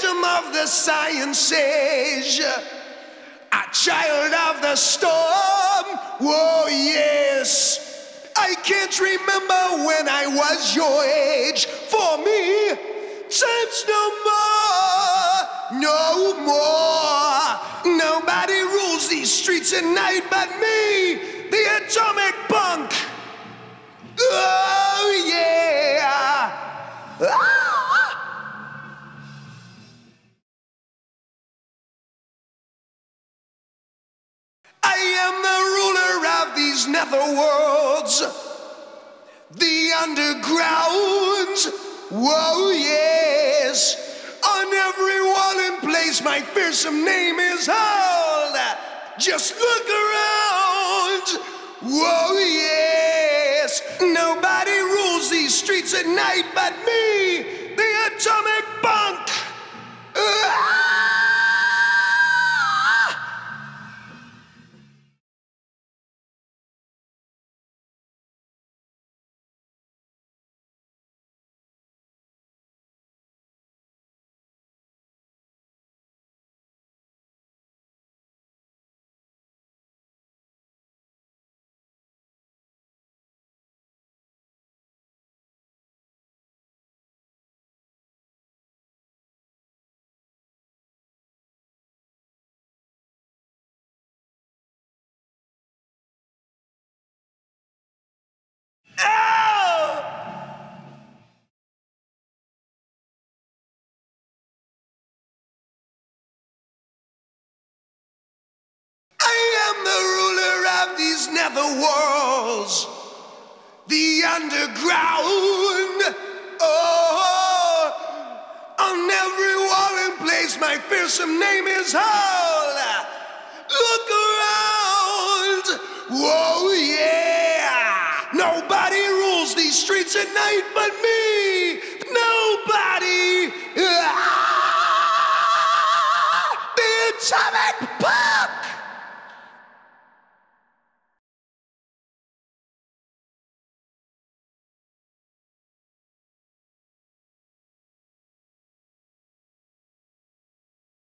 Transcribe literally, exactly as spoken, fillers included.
phantom of the science age, a child of the storm. Whoa, yes. I can't remember when I was your age. For me, time's no more, no more. Nobody rules these streets at night but me, the atomic punk. Oh, yeah. Ah! I am the ruler of these netherworlds, the undergrounds. Whoa, yes. On every wall and place my fearsome name is held. Just look around. Whoa, yes. Nobody rules these streets at night but me, the atomic punk. Ah! These netherworlds, the underground. Oh, on every wall and place my fearsome name is held. Look around. Whoa, yeah. Nobody rules these streets at night but me. Nobody. Ah, the atomic